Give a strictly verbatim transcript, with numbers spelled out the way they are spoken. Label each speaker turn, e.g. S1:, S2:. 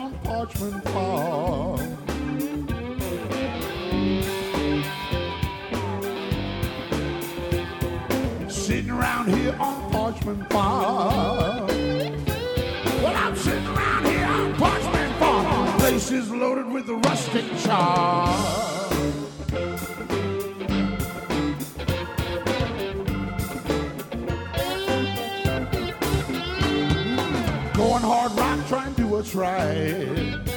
S1: on Parchment Farm. Sitting around here on Parchment Farm. Well, I'm sitting around here on Parchment Farm. The place is loaded with the rustic charm. Going hard rock, trying to do what's right.